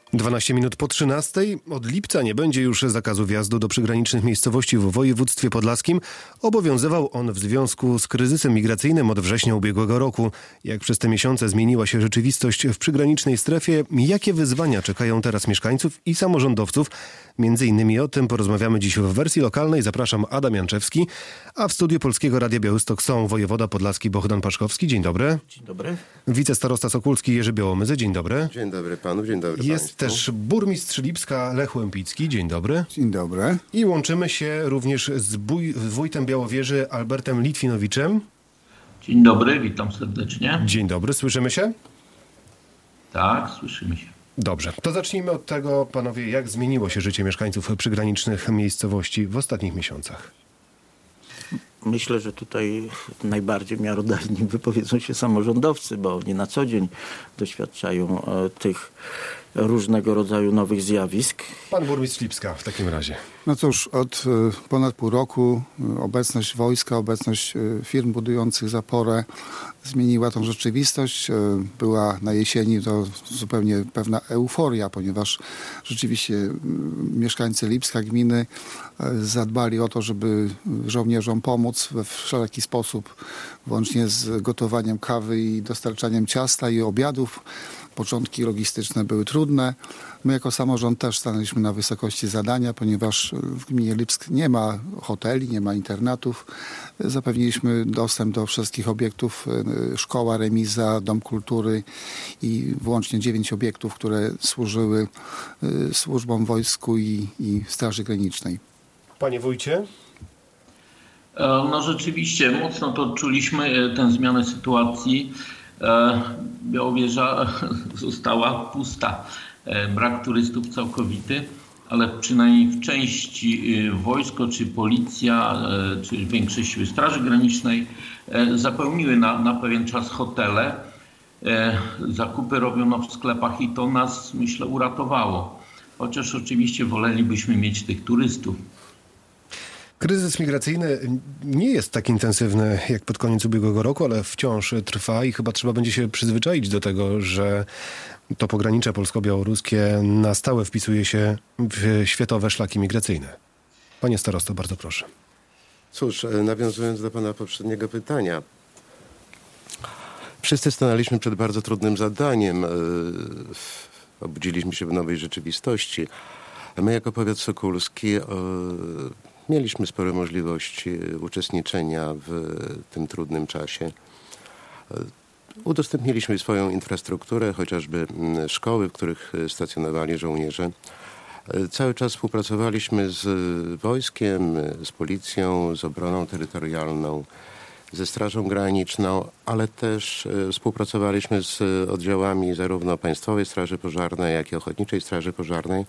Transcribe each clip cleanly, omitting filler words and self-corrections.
12 minut po 13. Od lipca nie będzie już zakazu wjazdu do przygranicznych miejscowości w województwie podlaskim. Obowiązywał on w związku z kryzysem migracyjnym od września ubiegłego roku. Jak przez te miesiące zmieniła się rzeczywistość w przygranicznej strefie, jakie wyzwania czekają teraz mieszkańców i samorządowców? Między innymi o tym porozmawiamy dziś w wersji lokalnej. Zapraszam, Adam Janczewski, a w studiu Polskiego Radia Białystok są wojewoda podlaski Bohdan Paszkowski. Dzień dobry. Dzień dobry. Wicestarosta Sokólski Jerzy Białomyzy. Dzień dobry. Dzień dobry panu, dzień dobry Jest państwu. też burmistrz Lipska Lech Łempicki. Dzień dobry. Dzień dobry. I łączymy się również z wójtem Białowieży Albertem Litwinowiczem. Dzień dobry, witam serdecznie. Dzień dobry, słyszymy się? Tak, słyszymy się. Dobrze, to zacznijmy od tego, panowie, jak zmieniło się życie mieszkańców przygranicznych miejscowości w ostatnich miesiącach. Myślę, że tutaj najbardziej miarodajni wypowiedzą się samorządowcy, bo oni na co dzień doświadczają tych różnego rodzaju nowych zjawisk. Pan burmistrz Lipska w takim razie. No cóż, od ponad pół roku obecność wojska, obecność firm budujących zaporę zmieniła tą rzeczywistość. Była na jesieni to zupełnie pewna euforia, ponieważ rzeczywiście mieszkańcy Lipska, gminy zadbali o to, żeby żołnierzom pomóc we wszelki sposób, włącznie z gotowaniem kawy i dostarczaniem ciasta i obiadów. Początki logistyczne były trudne. My jako samorząd też stanęliśmy na wysokości zadania, ponieważ w gminie Lipsk nie ma hoteli, nie ma internatów. Zapewniliśmy dostęp do wszystkich obiektów, szkoła, remiza, dom kultury i włącznie 9 obiektów, które służyły służbom wojsku i Straży Granicznej. Panie wójcie? No rzeczywiście, mocno to odczuliśmy tę zmianę sytuacji. Białowieża została pusta. Brak turystów całkowity, ale przynajmniej w części wojsko, czy policja, czy większe siły Straży Granicznej zapełniły na pewien czas hotele. Zakupy robiono w sklepach i to nas, myślę, uratowało. Chociaż oczywiście wolelibyśmy mieć tych turystów. Kryzys migracyjny nie jest tak intensywny jak pod koniec ubiegłego roku, ale wciąż trwa i chyba trzeba będzie się przyzwyczaić do tego, że to pogranicze polsko-białoruskie na stałe wpisuje się w światowe szlaki migracyjne. Panie starosto, bardzo proszę. Cóż, nawiązując do pana poprzedniego pytania. Wszyscy stanęliśmy przed bardzo trudnym zadaniem. Obudziliśmy się w nowej rzeczywistości. My jako powiat sokólski mieliśmy spore możliwości uczestniczenia w tym trudnym czasie. Udostępniliśmy swoją infrastrukturę, chociażby szkoły, w których stacjonowali żołnierze. Cały czas współpracowaliśmy z wojskiem, z policją, z obroną terytorialną, ze Strażą Graniczną, ale też współpracowaliśmy z oddziałami zarówno Państwowej Straży Pożarnej, jak i Ochotniczej Straży Pożarnej.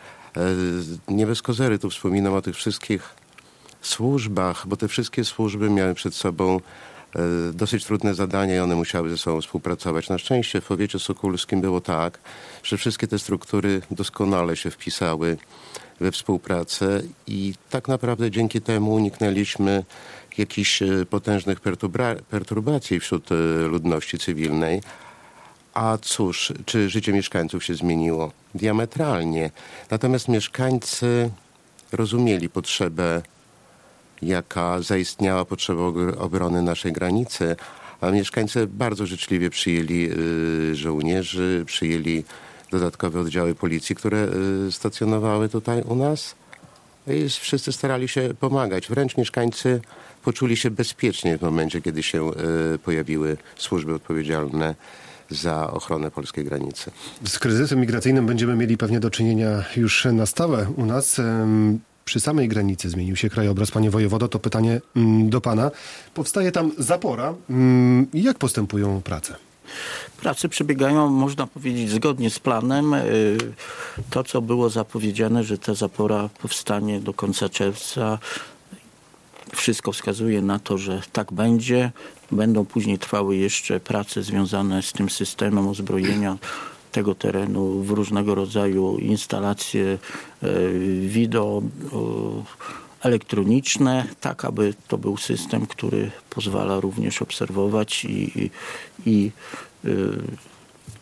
Nie bez kozery tu wspominam o tych wszystkich służbach, bo te wszystkie służby miały przed sobą dosyć trudne zadania i one musiały ze sobą współpracować. Na szczęście w powiecie sokólskim było tak, że wszystkie te struktury doskonale się wpisały we współpracę i tak naprawdę dzięki temu uniknęliśmy jakichś potężnych perturbacji wśród ludności cywilnej. A cóż, czy życie mieszkańców się zmieniło? Diametralnie. Natomiast mieszkańcy rozumieli potrzebę, jaka zaistniała, potrzeba obrony naszej granicy, a mieszkańcy bardzo życzliwie przyjęli żołnierzy, przyjęli dodatkowe oddziały policji, które stacjonowały tutaj u nas i wszyscy starali się pomagać. Wręcz mieszkańcy poczuli się bezpiecznie w momencie, kiedy się pojawiły służby odpowiedzialne za ochronę polskiej granicy. Z kryzysem migracyjnym będziemy mieli pewnie do czynienia już na stałe u nas. Przy samej granicy zmienił się krajobraz. Panie wojewodo, to pytanie do pana. Powstaje tam zapora. Jak postępują prace? Prace przebiegają, można powiedzieć, zgodnie z planem. To, co było zapowiedziane, że ta zapora powstanie do końca czerwca, wszystko wskazuje na to, że tak będzie. Będą później trwały jeszcze prace związane z tym systemem uzbrojenia tego terenu w różnego rodzaju instalacje wideo elektroniczne, tak aby to był system, który pozwala również obserwować i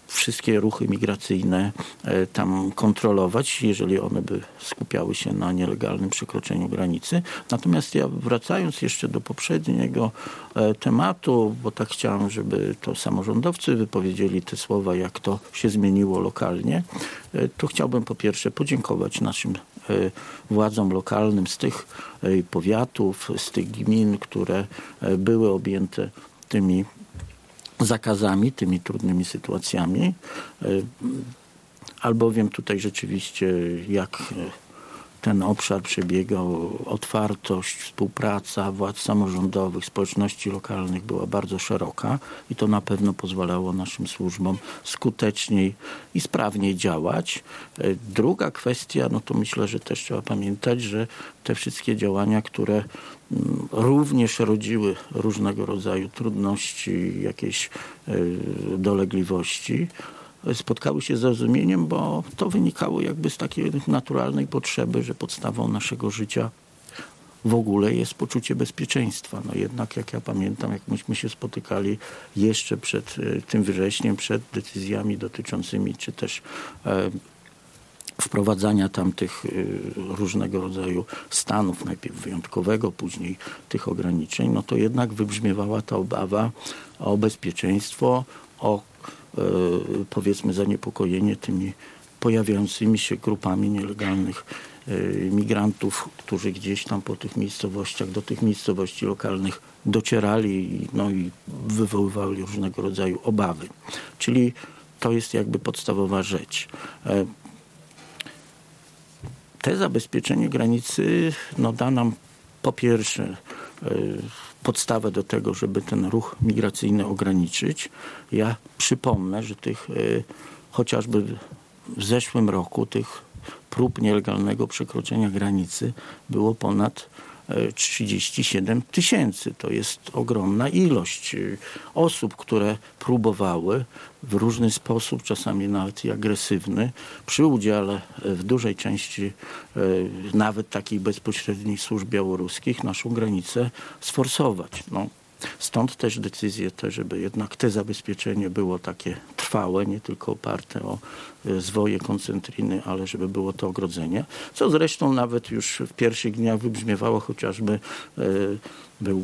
wszystkie ruchy migracyjne tam kontrolować, jeżeli one by skupiały się na nielegalnym przekroczeniu granicy. Natomiast ja, wracając jeszcze do poprzedniego tematu, bo tak chciałem, żeby to samorządowcy wypowiedzieli te słowa, jak to się zmieniło lokalnie, to chciałbym po pierwsze podziękować naszym władzom lokalnym z tych powiatów, z tych gmin, które były objęte tymi zakazami, tymi trudnymi sytuacjami, albowiem tutaj rzeczywiście jak ten obszar przebiegał, otwartość, współpraca władz samorządowych, społeczności lokalnych była bardzo szeroka i to na pewno pozwalało naszym służbom skuteczniej i sprawniej działać. Druga kwestia, no to myślę, że też trzeba pamiętać, że te wszystkie działania, które również rodziły różnego rodzaju trudności, jakieś dolegliwości, spotkały się z zrozumieniem, bo to wynikało jakby z takiej naturalnej potrzeby, że podstawą naszego życia w ogóle jest poczucie bezpieczeństwa. No jednak, jak ja pamiętam, jak myśmy się spotykali jeszcze przed tym wrześniem, przed decyzjami dotyczącymi, czy też wprowadzania tamtych różnego rodzaju stanów, najpierw wyjątkowego, później tych ograniczeń, no to jednak wybrzmiewała ta obawa o bezpieczeństwo, o powiedzmy zaniepokojenie tymi pojawiającymi się grupami nielegalnych migrantów, którzy gdzieś tam po tych miejscowościach, do tych miejscowości lokalnych docierali, no i wywoływali różnego rodzaju obawy. Czyli to jest jakby podstawowa rzecz. Te zabezpieczenie granicy no, da nam po pierwsze podstawę do tego, żeby ten ruch migracyjny ograniczyć. Ja przypomnę, że tych chociażby w zeszłym roku tych prób nielegalnego przekroczenia granicy było ponad 37 000. To jest ogromna ilość osób, które próbowały w różny sposób, czasami nawet i agresywny, przy udziale w dużej części nawet takich bezpośrednich służb białoruskich naszą granicę sforsować. No, stąd też decyzje te, żeby jednak te zabezpieczenie było takie trwałe, nie tylko oparte o zwoje koncentryny, ale żeby było to ogrodzenie. Co zresztą nawet już w pierwszych dniach wybrzmiewało, chociażby był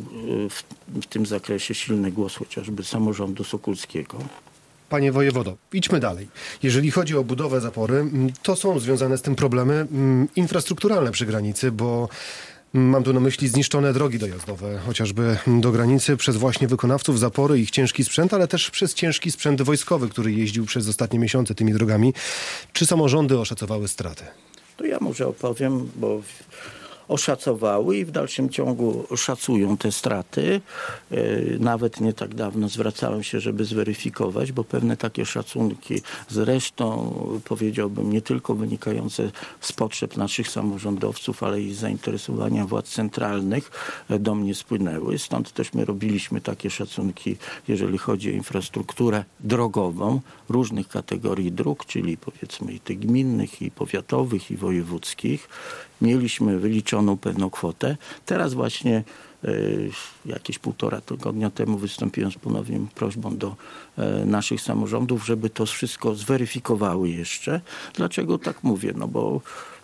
w tym zakresie silny głos chociażby samorządu sokulskiego. Panie wojewodo, idźmy dalej. Jeżeli chodzi o budowę zapory, to są związane z tym problemy infrastrukturalne przy granicy, bo mam tu na myśli zniszczone drogi dojazdowe, chociażby do granicy przez właśnie wykonawców zapory, ich ciężki sprzęt, ale też przez ciężki sprzęt wojskowy, który jeździł przez ostatnie miesiące tymi drogami. Czy samorządy oszacowały straty? To ja może opowiem, bo oszacowały i w dalszym ciągu szacują te straty. Nawet nie tak dawno zwracałem się, żeby zweryfikować, bo pewne takie szacunki, zresztą powiedziałbym nie tylko wynikające z potrzeb naszych samorządowców, ale i z zainteresowania władz centralnych do mnie spłynęły. Stąd też my robiliśmy takie szacunki, jeżeli chodzi o infrastrukturę drogową różnych kategorii dróg, czyli powiedzmy i tych gminnych, i powiatowych, i wojewódzkich. Mieliśmy wyliczoną pewną kwotę. Teraz właśnie jakieś 1,5 tygodnia temu wystąpiłem z ponownie prośbą do naszych samorządów, żeby to wszystko zweryfikowały jeszcze. Dlaczego tak mówię? No bo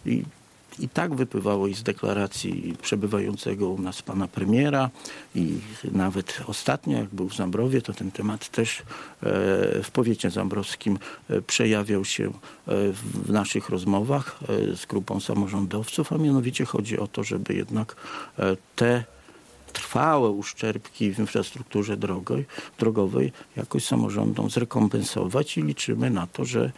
i tak wypływało i z deklaracji przebywającego u nas pana premiera i nawet ostatnio, jak był w Zambrowie, to ten temat też w powiecie zambrowskim przejawiał się w naszych rozmowach z grupą samorządowców, a mianowicie chodzi o to, żeby jednak te trwałe uszczerbki w infrastrukturze drogowej jakoś samorządom zrekompensować i liczymy na to, że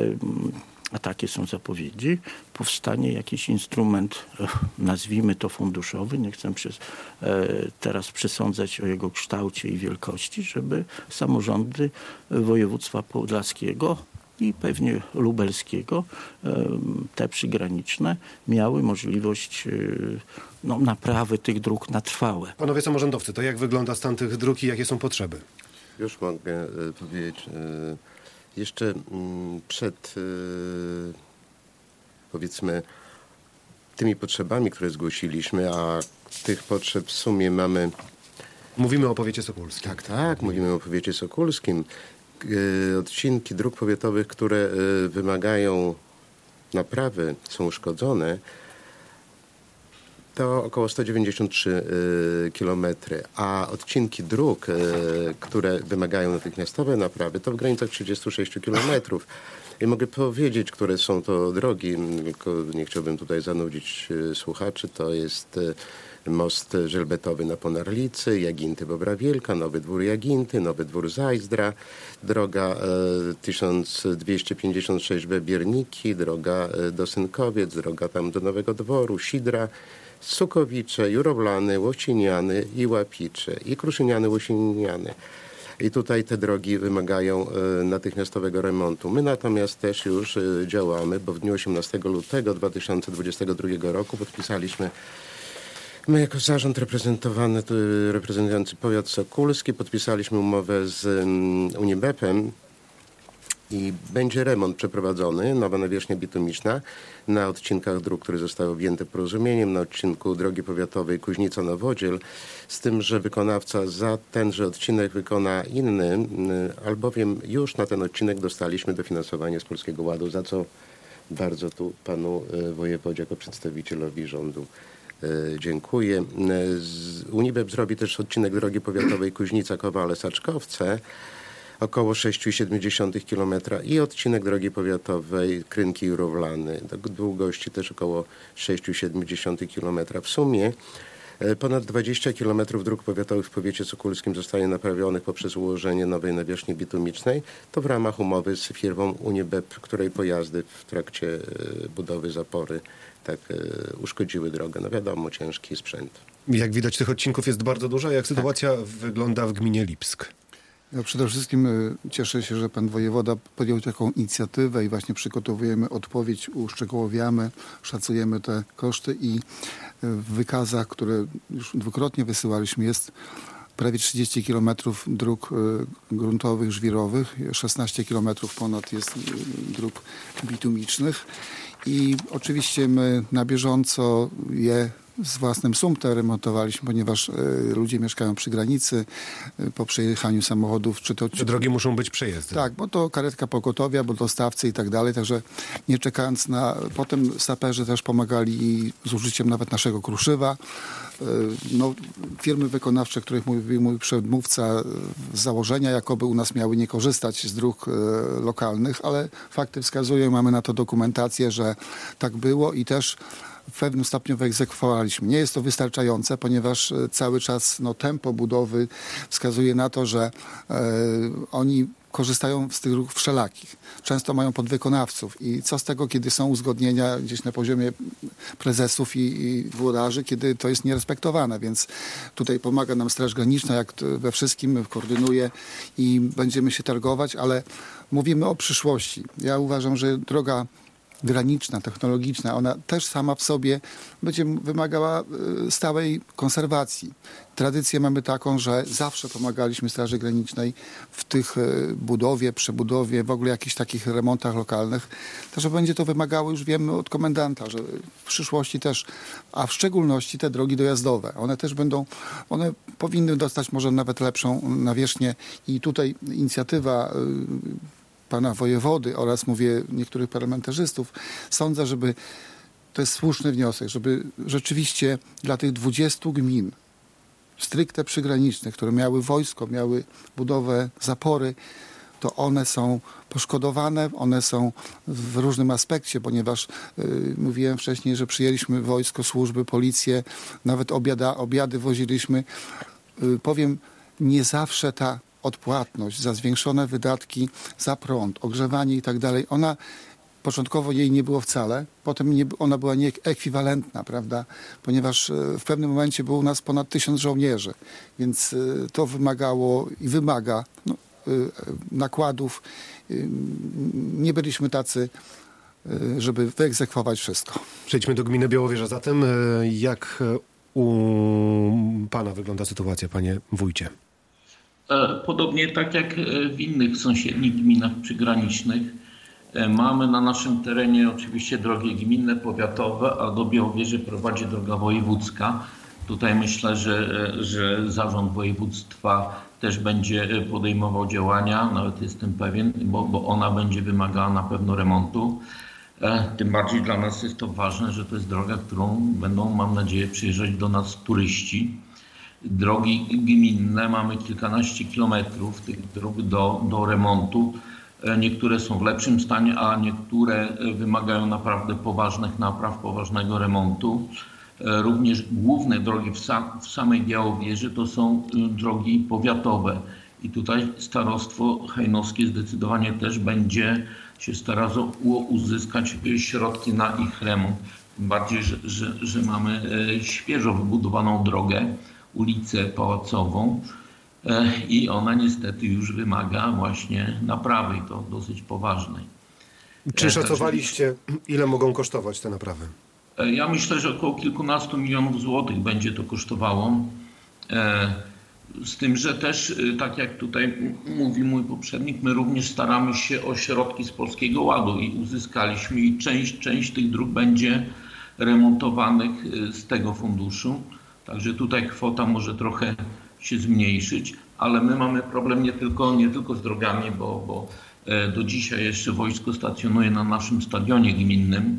a takie są zapowiedzi, powstanie jakiś instrument, nazwijmy to funduszowy, nie chcę teraz przesądzać o jego kształcie i wielkości, żeby samorządy województwa podlaskiego i pewnie lubelskiego, te przygraniczne, miały możliwość naprawy tych dróg na trwałe. Panowie samorządowcy, to jak wygląda stan tych dróg i jakie są potrzeby? Już mogę powiedzieć. Jeszcze przed, powiedzmy, tymi potrzebami, które zgłosiliśmy, a tych potrzeb w sumie mamy... Mówimy o powiecie sokulskim. Tak, mówimy o powiecie sokulskim. odcinki dróg powiatowych, które wymagają naprawy, są uszkodzone, to około 193 km, a odcinki dróg, które wymagają natychmiastowej naprawy, to w granicach 36 km. I mogę powiedzieć, które są to drogi, tylko nie chciałbym tutaj zanudzić słuchaczy. To jest most żelbetowy na Ponarlicy, Jaginty-Bobra Wielka, Nowy Dwór Jaginty, Nowy Dwór Zajdra, droga 1256B Bierniki, droga do Synkowiec, droga tam do Nowego Dworu, Sidra, Sukowice, Jurowlany, Łociniany i Łapicze i Kruszyniany, Łociniany. I tutaj te drogi wymagają natychmiastowego remontu. My natomiast też już działamy, bo w dniu 18 lutego 2022 roku podpisaliśmy, my jako zarząd reprezentujący powiat sokólski, podpisaliśmy umowę z Unibep-em i będzie remont przeprowadzony, nowa nawierzchnia bitumiczna na odcinkach dróg, które zostały objęte porozumieniem, na odcinku drogi powiatowej Kuźnica-Nowodziel, z tym, że wykonawca za tenże odcinek wykona inny, albowiem już na ten odcinek dostaliśmy dofinansowanie z Polskiego Ładu, za co bardzo tu panu wojewodzie jako przedstawicielowi rządu dziękuję. Unibep zrobi też odcinek drogi powiatowej Kuźnica-Kowale-Saczkowce, około 6,7 km i odcinek drogi powiatowej Krynki-Jurowlany, długości też około 6,7 km. W sumie ponad 20 km dróg powiatowych w powiecie sokólskim zostanie naprawionych poprzez ułożenie nowej nawierzchni bitumicznej. To w ramach umowy z firmą Unibep, której pojazdy w trakcie budowy zapory tak uszkodziły drogę. No wiadomo, ciężki sprzęt. Jak widać, tych odcinków jest bardzo dużo. Jak sytuacja wygląda w gminie Lipsk? Ja przede wszystkim cieszę się, że pan wojewoda podjął taką inicjatywę i właśnie przygotowujemy odpowiedź, uszczegółowiamy, szacujemy te koszty i w wykazach, które już dwukrotnie wysyłaliśmy, jest prawie 30 km dróg gruntowych, żwirowych, 16 km ponad jest dróg bitumicznych i oczywiście my na bieżąco je z własnym sumptem remontowaliśmy, ponieważ ludzie mieszkają przy granicy, po przejechaniu samochodów. Czy drogi muszą być przejezdne. Tak, bo to karetka pogotowia, bo dostawcy i tak dalej, także nie czekając na... Potem saperzy też pomagali z użyciem nawet naszego kruszywa. No, firmy wykonawcze, których mówił mój przedmówca, z założenia jakoby u nas miały nie korzystać z dróg lokalnych, ale fakty wskazują, mamy na to dokumentację, że tak było i też w pewnym stopniu wyegzekwowaliśmy. Nie jest to wystarczające, ponieważ cały czas tempo budowy wskazuje na to, że oni korzystają z tych dróg wszelakich. Często mają podwykonawców i co z tego, kiedy są uzgodnienia gdzieś na poziomie prezesów i włodarzy, kiedy to jest nierespektowane, więc tutaj pomaga nam Straż Graniczna, jak we wszystkim koordynuje i będziemy się targować, ale mówimy o przyszłości. Ja uważam, że droga graniczna, technologiczna, ona też sama w sobie będzie wymagała stałej konserwacji. Tradycję mamy taką, że zawsze pomagaliśmy Straży Granicznej w tych budowie, przebudowie, w ogóle jakichś takich remontach lokalnych. Także będzie to wymagało, już wiemy od komendanta, że w przyszłości też, a w szczególności te drogi dojazdowe, one powinny dostać może nawet lepszą nawierzchnię i tutaj inicjatywa pana wojewody oraz mówię niektórych parlamentarzystów, sądzę, żeby to jest słuszny wniosek, żeby rzeczywiście dla tych 20 gmin stricte przygranicznych, które miały wojsko, miały budowę zapory, to one są poszkodowane, one są w różnym aspekcie, ponieważ mówiłem wcześniej, że przyjęliśmy wojsko, służby, policję, nawet obiady woziliśmy. Powiem, nie zawsze ta odpłatność za zwiększone wydatki za prąd, ogrzewanie i tak dalej, ona początkowo jej nie było wcale, potem ona była nieekwiwalentna, prawda, ponieważ w pewnym momencie było u nas ponad 1000 żołnierzy, więc to wymagało i wymaga nakładów. Nie byliśmy tacy, żeby wyegzekwować wszystko. Przejdźmy do gminy Białowieża zatem. Jak u pana wygląda sytuacja, panie wójcie? Podobnie tak jak w innych sąsiednich gminach przygranicznych. Mamy na naszym terenie oczywiście drogi gminne, powiatowe, a do Białowieży prowadzi droga wojewódzka. Tutaj myślę, że zarząd województwa też będzie podejmował działania, nawet jestem pewien, bo ona będzie wymagała na pewno remontu. Tym bardziej dla nas jest to ważne, że to jest droga, którą będą, mam nadzieję, przyjeżdżać do nas turyści. Drogi gminne, mamy kilkanaście kilometrów tych dróg do remontu. Niektóre są w lepszym stanie, a niektóre wymagają naprawdę poważnych napraw, poważnego remontu. Również główne drogi w samej Białowieży to są drogi powiatowe. I tutaj starostwo hajnowskie zdecydowanie też będzie się starało uzyskać środki na ich remont. Tym bardziej, że mamy świeżo wybudowaną drogę, ulicę Pałacową i ona niestety już wymaga właśnie naprawy i to dosyć poważnej. Czy szacowaliście, ile mogą kosztować te naprawy? Ja myślę, że około kilkunastu milionów złotych będzie to kosztowało. Z tym, że też, tak jak tutaj mówi mój poprzednik, my również staramy się o środki z Polskiego Ładu i uzyskaliśmy i część tych dróg będzie remontowanych z tego funduszu. Także tutaj kwota może trochę się zmniejszyć, ale my mamy problem nie tylko z drogami, bo do dzisiaj jeszcze wojsko stacjonuje na naszym stadionie gminnym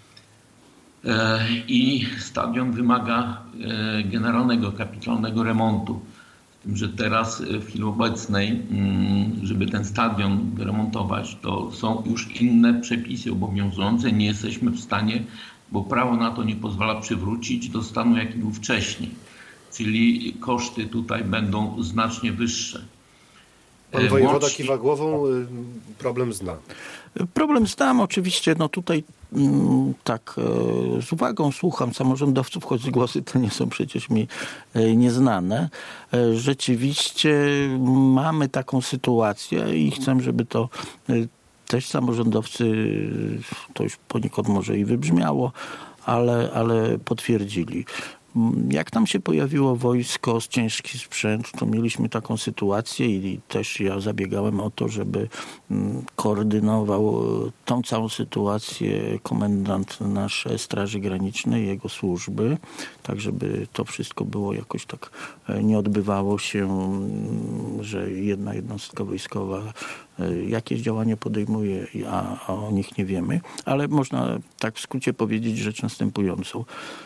i stadion wymaga generalnego, kapitalnego remontu. Z tym, że teraz w chwili obecnej, żeby ten stadion wyremontować, to są już inne przepisy obowiązujące. Nie jesteśmy w stanie, bo prawo na to nie pozwala, przywrócić do stanu, jaki był wcześniej. Czyli koszty tutaj będą znacznie wyższe. Pan wojewoda kiwa głową, problem zna. Problem znam oczywiście, no tutaj tak z uwagą słucham samorządowców, choć głosy te nie są przecież mi nieznane. Rzeczywiście mamy taką sytuację i chcę, żeby to też samorządowcy, to już poniekąd może i wybrzmiało, ale potwierdzili. Jak tam się pojawiło wojsko z ciężki sprzęt, to mieliśmy taką sytuację i też ja zabiegałem o to, żeby koordynował tą całą sytuację komendant naszej Straży Granicznej, jego służby, tak żeby to wszystko było jakoś tak, nie odbywało się, że jedna jednostka wojskowa jakieś działania podejmuje, a o nich nie wiemy. Ale można tak w skrócie powiedzieć rzecz następującą.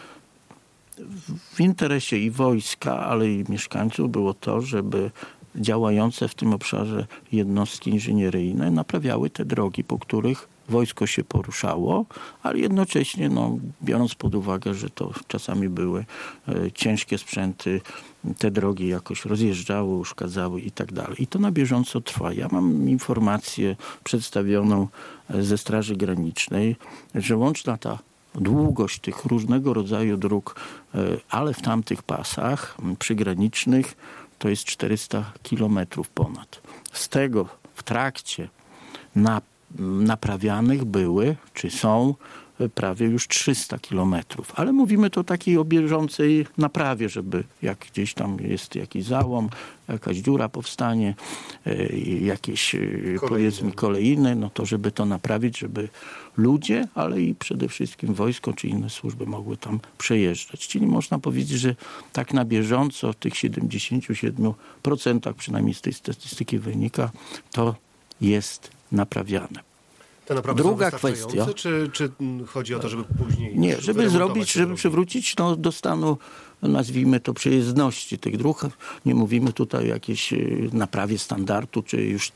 W interesie i wojska, ale i mieszkańców było to, żeby działające w tym obszarze jednostki inżynieryjne naprawiały te drogi, po których wojsko się poruszało, ale jednocześnie biorąc pod uwagę, że to czasami były ciężkie sprzęty, te drogi jakoś rozjeżdżały, uszkadzały i tak dalej. I to na bieżąco trwa. Ja mam informację przedstawioną ze Straży Granicznej, że łączna ta długość tych różnego rodzaju dróg, ale w tamtych pasach przygranicznych to jest 400 kilometrów ponad. Z tego w trakcie naprawianych były, czy są prawie już 300 kilometrów. Ale mówimy to takiej o bieżącej naprawie, żeby jak gdzieś tam jest jakiś załom, jakaś dziura powstanie, jakieś powiedzmy kolejne, no to żeby to naprawić, żeby ludzie, ale i przede wszystkim wojsko czy inne służby mogły tam przejeżdżać. Czyli można powiedzieć, że tak na bieżąco w tych 77%, przynajmniej z tej statystyki wynika, to jest naprawiane. Druga kwestia. Czy chodzi o to, żeby później... Nie, żeby zrobić, żeby przywrócić do stanu, nazwijmy to, przejezdności tych dróg. Nie mówimy tutaj o jakiejś naprawie standardu, czy już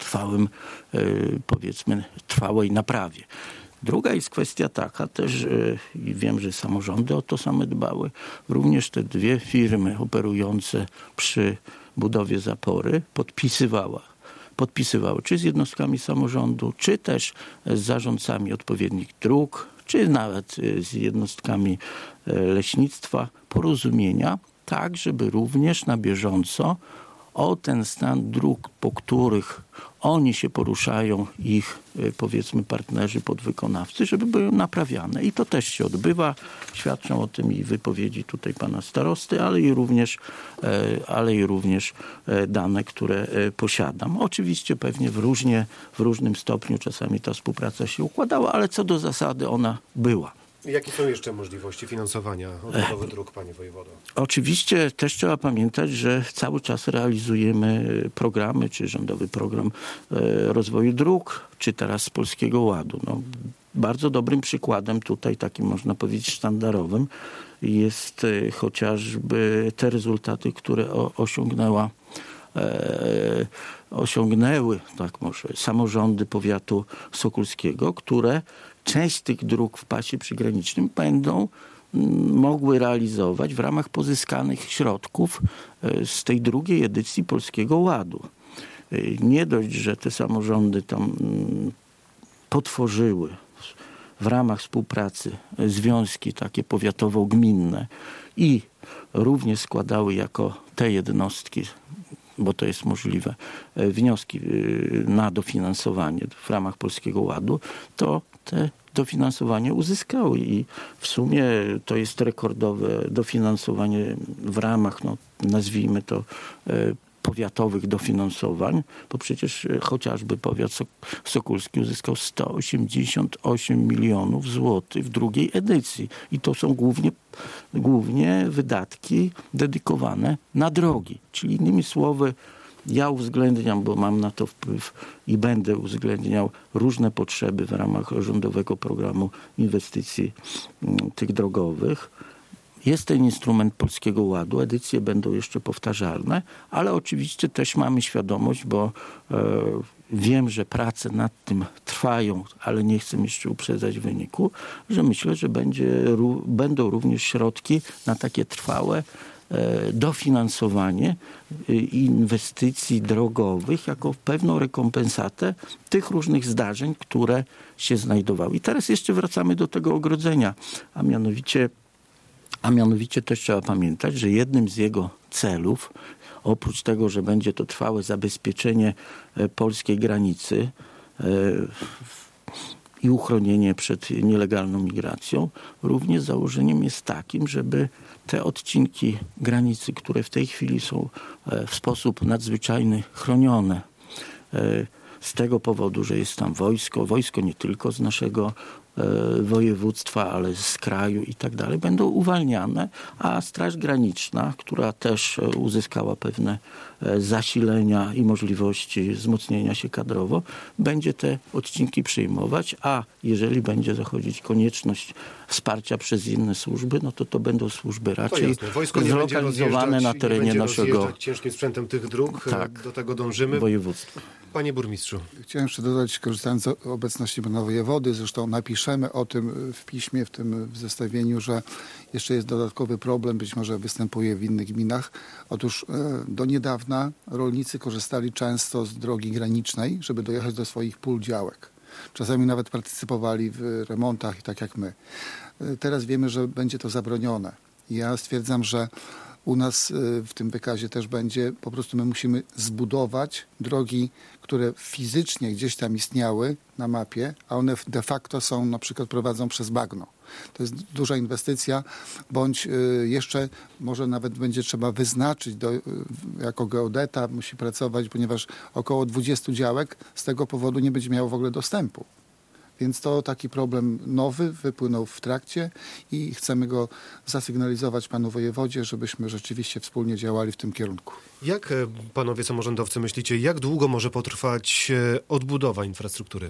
trwałej naprawie. Druga jest kwestia taka też, i wiem, że samorządy o to same dbały, również te dwie firmy operujące przy budowie zapory podpisywały czy z jednostkami samorządu, czy też z zarządcami odpowiednich dróg, czy nawet z jednostkami leśnictwa porozumienia, tak żeby również na bieżąco o ten stan dróg, po których oni się poruszają, ich powiedzmy partnerzy, podwykonawcy, żeby były naprawiane. I to też się odbywa. Świadczą o tym i wypowiedzi tutaj pana starosty, ale i również dane, które posiadam. Oczywiście pewnie w różnym stopniu czasami ta współpraca się układała, ale co do zasady ona była. Jakie są jeszcze możliwości finansowania odbudowy dróg, panie wojewodo? Oczywiście też trzeba pamiętać, że cały czas realizujemy programy, czy rządowy program rozwoju dróg, czy teraz z Polskiego Ładu. No, bardzo dobrym przykładem tutaj, takim można powiedzieć sztandarowym, jest chociażby te rezultaty, które osiągnęły, tak może, samorządy powiatu sokolskiego, które część tych dróg w pasie przygranicznym będą mogły realizować w ramach pozyskanych środków z tej drugiej edycji Polskiego Ładu. Nie dość, że te samorządy tam potworzyły w ramach współpracy związki takie powiatowo-gminne i również składały jako te jednostki, bo to jest możliwe, wnioski na dofinansowanie w ramach Polskiego Ładu, to te dofinansowanie uzyskały i w sumie to jest rekordowe dofinansowanie w ramach, no, nazwijmy to, powiatowych dofinansowań, bo przecież chociażby powiat sokolski uzyskał 188 milionów złotych w drugiej edycji. I to są głównie wydatki dedykowane na drogi. Czyli innymi słowy, ja uwzględniam, bo mam na to wpływ i będę uwzględniał różne potrzeby w ramach rządowego programu inwestycji tych drogowych. Jest ten instrument Polskiego Ładu, edycje będą jeszcze powtarzalne, ale oczywiście też mamy świadomość, bo wiem, że prace nad tym trwają, ale nie chcę jeszcze uprzedzać wyniku, że myślę, że będą również środki na takie trwałe dofinansowanie inwestycji drogowych jako pewną rekompensatę tych różnych zdarzeń, które się znajdowały. I teraz jeszcze wracamy do tego ogrodzenia, a mianowicie też trzeba pamiętać, że jednym z jego celów, oprócz tego, że będzie to trwałe zabezpieczenie polskiej granicy i uchronienie przed nielegalną migracją, również założeniem jest takim, żeby te odcinki granicy, które w tej chwili są w sposób nadzwyczajny chronione, z tego powodu, że jest tam wojsko nie tylko z naszego województwa, ale z kraju i tak dalej, będą uwalniane, a Straż Graniczna, która też uzyskała pewne zasilenia i możliwości wzmocnienia się kadrowo, będzie te odcinki przyjmować, a jeżeli będzie zachodzić konieczność wsparcia przez inne służby, no to będą służby raczej zlokalizowane na terenie naszego ciężkim sprzętem tych dróg. Tak, do tego dążymy. Województwa. Panie burmistrzu. Chciałem jeszcze dodać, korzystając z obecności pana wojewody, zresztą napiszemy o tym w piśmie, w zestawieniu, że jeszcze jest dodatkowy problem, być może występuje w innych gminach. Otóż do niedawna rolnicy korzystali często z drogi granicznej, żeby dojechać do swoich pól działek. Czasami nawet partycypowali w remontach, tak jak my. Teraz wiemy, że będzie to zabronione. Ja stwierdzam, że u nas w tym wykazie też będzie, po prostu my musimy zbudować drogi, które fizycznie gdzieś tam istniały na mapie, a one de facto są, na przykład prowadzą przez bagno. To jest duża inwestycja, bądź jeszcze może nawet będzie trzeba wyznaczyć, jako geodeta musi pracować, ponieważ około 20 działek z tego powodu nie będzie miało w ogóle dostępu. Więc to taki problem nowy wypłynął w trakcie i chcemy go zasygnalizować panu wojewodzie, żebyśmy rzeczywiście wspólnie działali w tym kierunku. Jak panowie samorządowcy myślicie, jak długo może potrwać odbudowa infrastruktury?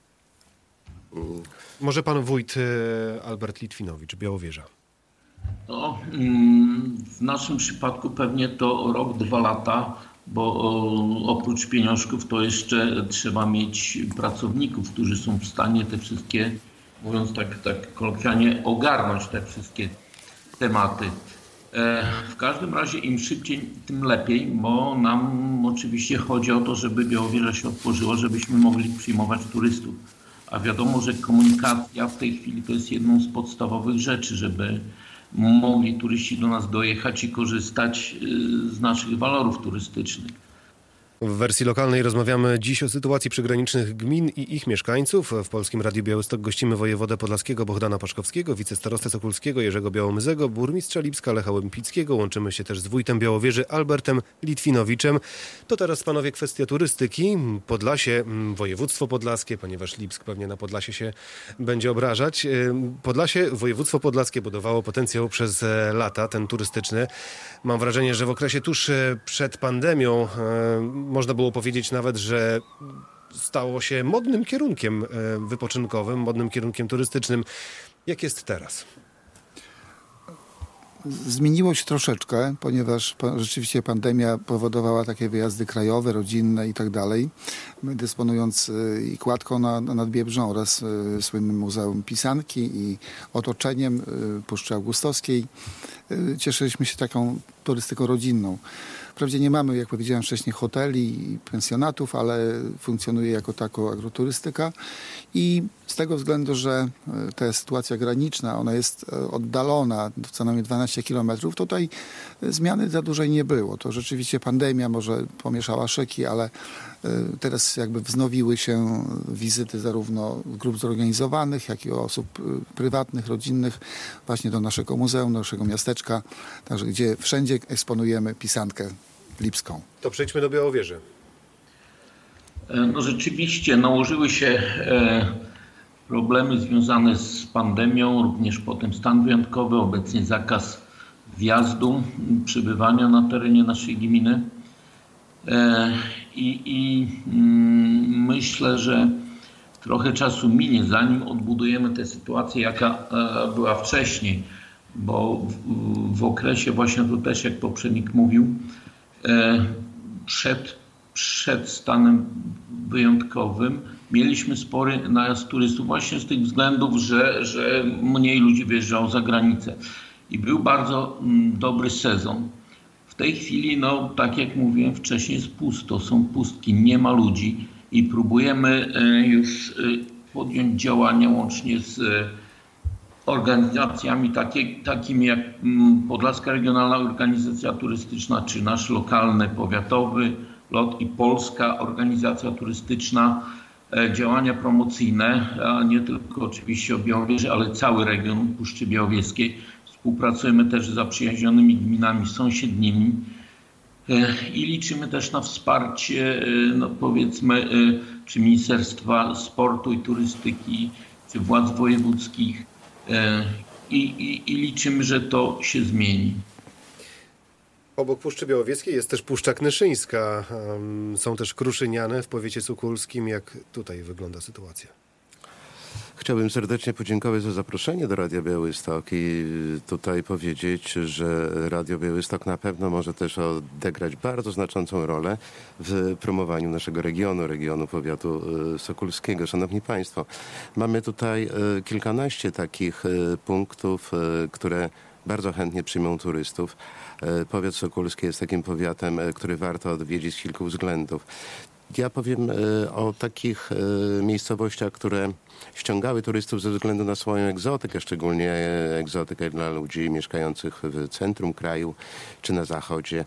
Może pan wójt Albert Litwinowicz, Białowieża. No, w naszym przypadku pewnie to rok, 2 lata, bo oprócz pieniążków to jeszcze trzeba mieć pracowników, którzy są w stanie te wszystkie, mówiąc tak kolokwialnie, ogarnąć te wszystkie tematy. W każdym razie im szybciej, tym lepiej, bo nam oczywiście chodzi o to, żeby Białowieża się otworzyła, żebyśmy mogli przyjmować turystów. A wiadomo, że komunikacja w tej chwili to jest jedną z podstawowych rzeczy, żeby mogli turyści do nas dojechać i korzystać z naszych walorów turystycznych. W wersji lokalnej rozmawiamy dziś o sytuacji przygranicznych gmin i ich mieszkańców. W Polskim Radiu Białystok gościmy wojewodę podlaskiego Bohdana Paszkowskiego, wicestarostę sokulskiego Jerzego Białomyzego, burmistrza Lipska Lecha Łempickiego. Łączymy się też z wójtem Białowieży Albertem Litwinowiczem. To teraz, panowie, kwestia turystyki. Podlasie, województwo podlaskie, ponieważ Lipsk pewnie na Podlasie się będzie obrażać. Podlasie, województwo podlaskie budowało potencjał przez lata, ten turystyczny. Mam wrażenie, że w okresie tuż przed pandemią można było powiedzieć nawet, że stało się modnym kierunkiem wypoczynkowym, modnym kierunkiem turystycznym. Jak jest teraz? Zmieniło się troszeczkę, ponieważ rzeczywiście pandemia powodowała takie wyjazdy krajowe, rodzinne i tak dalej. My, dysponując i kładką nad Biebrzą oraz słynnym Muzeum Pisanki i otoczeniem Puszczy Augustowskiej, cieszyliśmy się taką turystyką rodzinną. Wprawdzie nie mamy, jak powiedziałem wcześniej, hoteli i pensjonatów, ale funkcjonuje jako tako agroturystyka i z tego względu, że ta sytuacja graniczna, ona jest oddalona co najmniej 12 kilometrów, tutaj zmiany za dużej nie było. To rzeczywiście pandemia może pomieszała szyki, ale teraz jakby wznowiły się wizyty zarówno grup zorganizowanych, jak i osób prywatnych, rodzinnych właśnie do naszego muzeum, do naszego miasteczka, także gdzie wszędzie eksponujemy pisankę lipską. To przejdźmy do Białowieży. No rzeczywiście nałożyły się problemy związane z pandemią, również potem stan wyjątkowy, obecnie zakaz wjazdu, przebywania na terenie naszej gminy. Myślę, że trochę czasu minie, zanim odbudujemy tę sytuację, jaka była wcześniej, bo w okresie właśnie to też, jak poprzednik mówił, przed stanem wyjątkowym mieliśmy spory najazd turystów właśnie z tych względów, że mniej ludzi wyjeżdżało za granicę i był bardzo dobry sezon. W tej chwili, no tak jak mówiłem wcześniej, jest pusto, są pustki, nie ma ludzi i próbujemy już podjąć działania łącznie z organizacjami takimi jak Podlaska Regionalna Organizacja Turystyczna, czy nasz lokalny, powiatowy LOT i Polska Organizacja Turystyczna, działania promocyjne, a nie tylko oczywiście o Białowieży, ale cały region Puszczy Białowieskiej. Współpracujemy też z zaprzyjaźnionymi gminami sąsiednimi i liczymy też na wsparcie, no powiedzmy, czy Ministerstwa Sportu i Turystyki, czy władz wojewódzkich i liczymy, że to się zmieni. Obok Puszczy Białowieskiej jest też Puszcza Knyszyńska. Są też Kruszyniane w powiecie sukulskim. Jak tutaj wygląda sytuacja? Chciałbym serdecznie podziękować za zaproszenie do Radia Białystok i tutaj powiedzieć, że Radio Białystok na pewno może też odegrać bardzo znaczącą rolę w promowaniu naszego regionu powiatu sokulskiego. Szanowni Państwo, mamy tutaj kilkanaście takich punktów, które bardzo chętnie przyjmą turystów. Powiat sokulski jest takim powiatem, który warto odwiedzić z kilku względów. Ja powiem o takich miejscowościach, które ściągały turystów ze względu na swoją egzotykę, szczególnie egzotykę dla ludzi mieszkających w centrum kraju czy na zachodzie.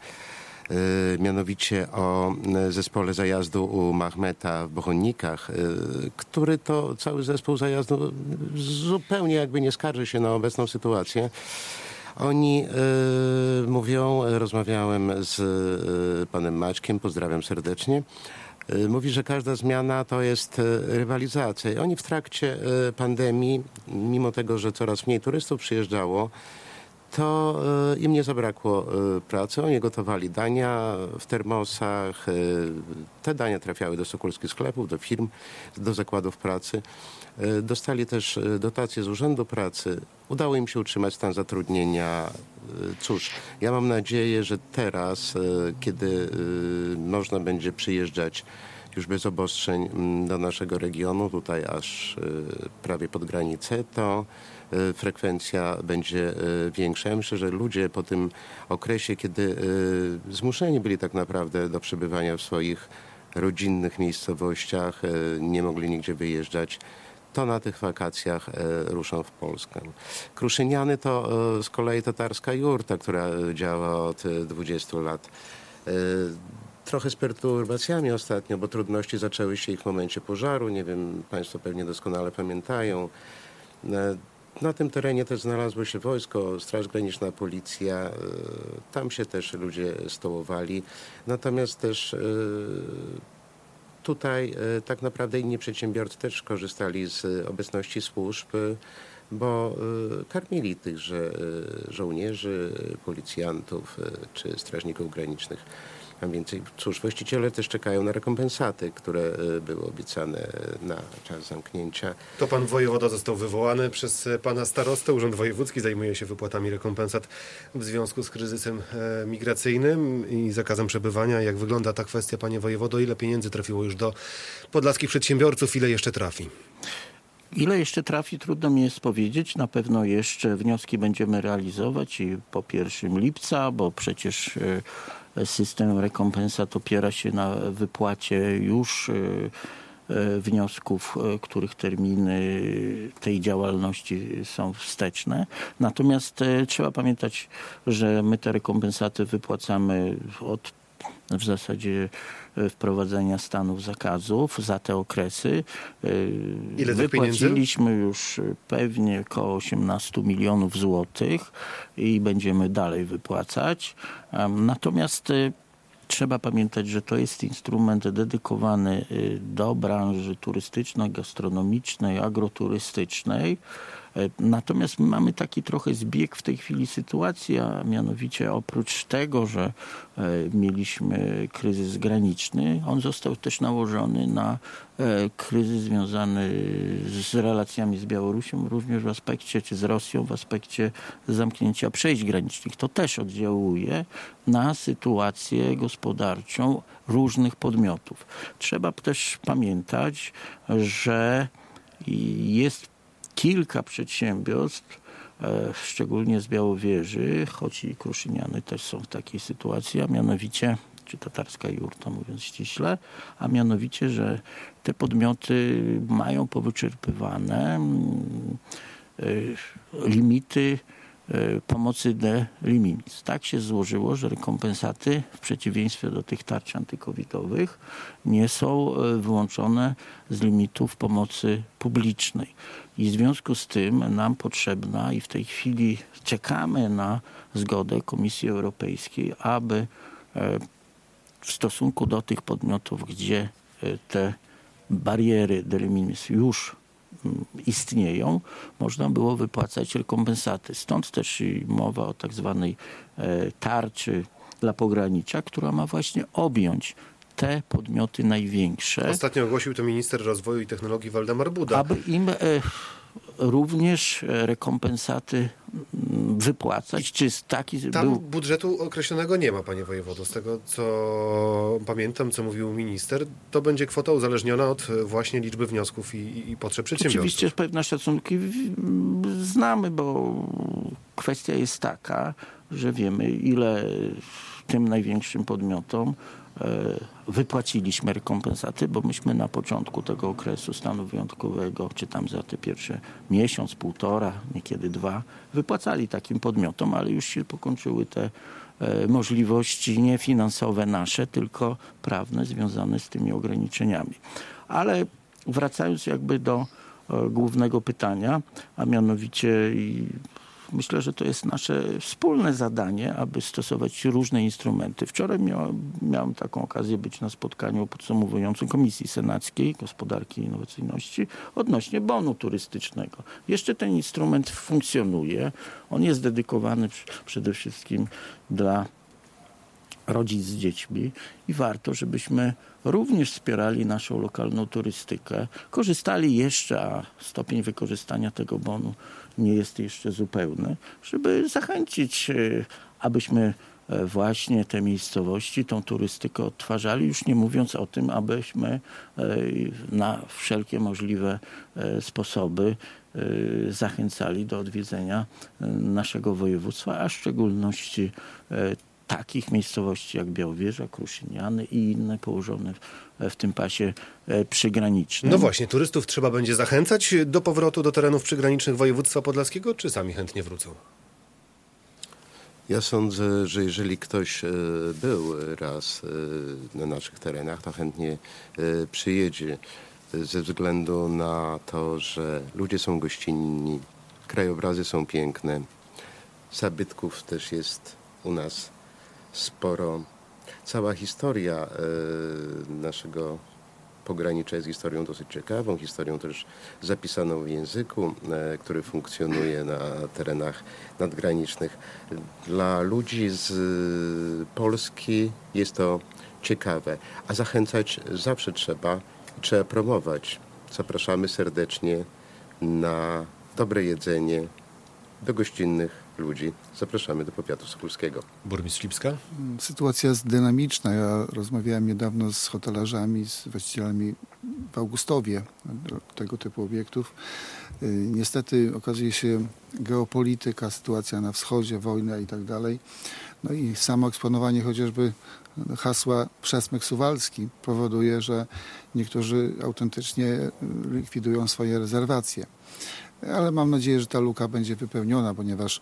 Mianowicie o zespole zajazdu u Mahmeta w Bochonnikach, który to cały zespół zajazdu zupełnie jakby nie skarży się na obecną sytuację. Oni mówią, rozmawiałem z panem Maćkiem, pozdrawiam serdecznie, mówi, że każda zmiana to jest rywalizacja. I oni w trakcie pandemii, mimo tego, że coraz mniej turystów przyjeżdżało, to im nie zabrakło pracy. Oni gotowali dania w termosach. Te dania trafiały do sokulskich sklepów, do firm, do zakładów pracy. Dostali też dotacje z Urzędu Pracy. Udało im się utrzymać stan zatrudnienia. Cóż, ja mam nadzieję, że teraz, kiedy można będzie przyjeżdżać już bez obostrzeń do naszego regionu, tutaj aż prawie pod granicę, to frekwencja będzie większa. Ja myślę, że ludzie po tym okresie, kiedy zmuszeni byli tak naprawdę do przebywania w swoich rodzinnych miejscowościach, nie mogli nigdzie wyjeżdżać, to na tych wakacjach ruszą w Polskę. Kruszyniany to z kolei tatarska jurta, która działa od 20 lat. trochę z perturbacjami ostatnio, bo trudności zaczęły się ich w momencie pożaru. Nie wiem, państwo pewnie doskonale pamiętają. Na tym terenie też znalazło się wojsko, Straż Graniczna, policja. Tam się też ludzie stołowali. Natomiast też tutaj tak naprawdę inni przedsiębiorcy też korzystali z obecności służb, bo karmili tychże żołnierzy, policjantów czy strażników granicznych. A więcej, cóż, właściciele też czekają na rekompensaty, które były obiecane na czas zamknięcia. To pan wojewoda został wywołany przez pana starostę. Urząd Wojewódzki zajmuje się wypłatami rekompensat w związku z kryzysem migracyjnym i zakazem przebywania. Jak wygląda ta kwestia, panie wojewodo? Ile pieniędzy trafiło już do podlaskich przedsiębiorców? Ile jeszcze trafi? Ile jeszcze trafi, trudno mi jest powiedzieć. Na pewno jeszcze wnioski będziemy realizować i po 1 lipca, bo przecież system rekompensat opiera się na wypłacie już wniosków, których terminy tej działalności są wsteczne. Natomiast trzeba pamiętać, że my te rekompensaty wypłacamy od w zasadzie wprowadzenia stanów zakazów za te okresy. Ile wypłaciliśmy już pewnie około 18 milionów złotych i będziemy dalej wypłacać. Natomiast trzeba pamiętać, że to jest instrument dedykowany do branży turystycznej, gastronomicznej, agroturystycznej. Natomiast my mamy taki trochę zbieg w tej chwili sytuacji, a mianowicie oprócz tego, że mieliśmy kryzys graniczny, on został też nałożony na kryzys związany z relacjami z Białorusią, również w aspekcie, czy z Rosją, w aspekcie zamknięcia przejść granicznych. To też oddziałuje na sytuację gospodarczą różnych podmiotów. Trzeba też pamiętać, że jest kilka przedsiębiorstw, szczególnie z Białowieży, choć i Kruszyniany też są w takiej sytuacji, a mianowicie, czy tatarska jurta mówiąc ściśle, a mianowicie, że te podmioty mają powyczerpywane limity pomocy de minimis. Tak się złożyło, że rekompensaty w przeciwieństwie do tych tarcz antykowidowych nie są wyłączone z limitów pomocy publicznej. I w związku z tym nam potrzebna i w tej chwili czekamy na zgodę Komisji Europejskiej, aby w stosunku do tych podmiotów, gdzie te bariery de minimis już istnieją, można było wypłacać rekompensaty. Stąd też i mowa o tak zwanej tarczy dla pogranicza, która ma właśnie objąć te podmioty największe. Ostatnio ogłosił to minister rozwoju i technologii Waldemar Buda. Aby im również rekompensaty wypłacać. Czy taki Tam budżetu określonego nie ma, panie wojewodo. Z tego, co pamiętam, co mówił minister, to będzie kwota uzależniona od właśnie liczby wniosków i potrzeb przedsiębiorców. Oczywiście pewne szacunki znamy, bo kwestia jest taka, że wiemy, ile tym największym podmiotom wypłaciliśmy rekompensaty, bo myśmy na początku tego okresu stanu wyjątkowego, czy tam za te pierwsze miesiąc, półtora, niekiedy 2, wypłacali takim podmiotom, ale już się pokończyły te możliwości nie finansowe nasze, tylko prawne, związane z tymi ograniczeniami. Ale wracając jakby do głównego pytania, a mianowicie myślę, że to jest nasze wspólne zadanie, aby stosować różne instrumenty. Wczoraj miałem taką okazję być na spotkaniu podsumowującym Komisji Senackiej Gospodarki i Innowacyjności odnośnie bonu turystycznego. Jeszcze ten instrument funkcjonuje. On jest dedykowany przede wszystkim dla rodzin z dziećmi i warto, żebyśmy również wspierali naszą lokalną turystykę. Korzystali jeszcze, a stopień wykorzystania tego bonu nie jest jeszcze zupełny, żeby zachęcić, abyśmy właśnie te miejscowości, tą turystykę odtwarzali, już nie mówiąc o tym, abyśmy na wszelkie możliwe sposoby zachęcali do odwiedzenia naszego województwa, a w szczególności takich miejscowości jak Białowieża, Kruszyniany i inne położone w tym pasie przygranicznym. No właśnie, turystów trzeba będzie zachęcać do powrotu do terenów przygranicznych województwa podlaskiego, czy sami chętnie wrócą? Ja sądzę, że jeżeli ktoś był raz na naszych terenach, to chętnie przyjedzie ze względu na to, że ludzie są gościnni, krajobrazy są piękne, zabytków też jest u nas sporo. Cała historia naszego pogranicza jest historią dosyć ciekawą, historią też zapisaną w języku, który funkcjonuje na terenach nadgranicznych. Dla ludzi z Polski jest to ciekawe, a zachęcać zawsze trzeba promować. Zapraszamy serdecznie na dobre jedzenie, do gościnnych ludzi. Zapraszamy do powiatu sokolskiego. Burmistrz Lipska? Sytuacja jest dynamiczna. Ja rozmawiałem niedawno z hotelarzami, z właścicielami w Augustowie tego typu obiektów. Niestety okazuje się geopolityka, sytuacja na wschodzie, wojna i tak dalej. No i samo eksponowanie chociażby hasła Przesmyk Suwalski powoduje, że niektórzy autentycznie likwidują swoje rezerwacje. Ale mam nadzieję, że ta luka będzie wypełniona, ponieważ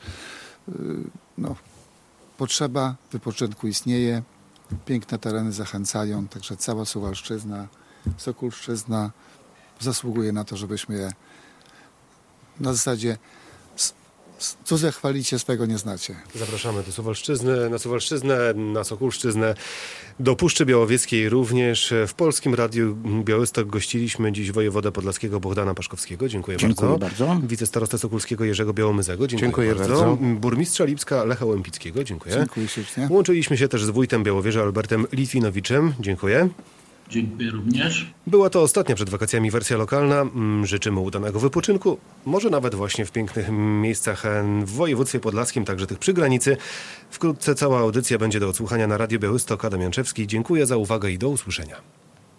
potrzeba wypoczynku istnieje, piękne tereny zachęcają, także cała Suwalszczyzna, Sokulszczyzna zasługuje na to, żebyśmy je na zasadzie cudze chwalicie, swego nie znacie. Zapraszamy do Suwalszczyzny, na Sokulszczyznę, do Puszczy Białowieskiej również. W Polskim Radiu Białystok gościliśmy dziś wojewodę podlaskiego Bohdana Paszkowskiego. Dziękuję bardzo. Wicestarostę sokulskiego Jerzego Białomyzego. Dziękuję bardzo. Burmistrza Lipska Lecha Łempickiego. Dziękuję. Dziękuję ślicznie. Łączyliśmy się też z wójtem Białowieży Albertem Litwinowiczem. Dziękuję. Dziękuję również. Była to ostatnia przed wakacjami wersja lokalna. Życzymy udanego wypoczynku, może nawet właśnie w pięknych miejscach w województwie podlaskim, także tych przy granicy. Wkrótce cała audycja będzie do odsłuchania na Radio Białystok. Adam Janczewski. Dziękuję za uwagę i do usłyszenia.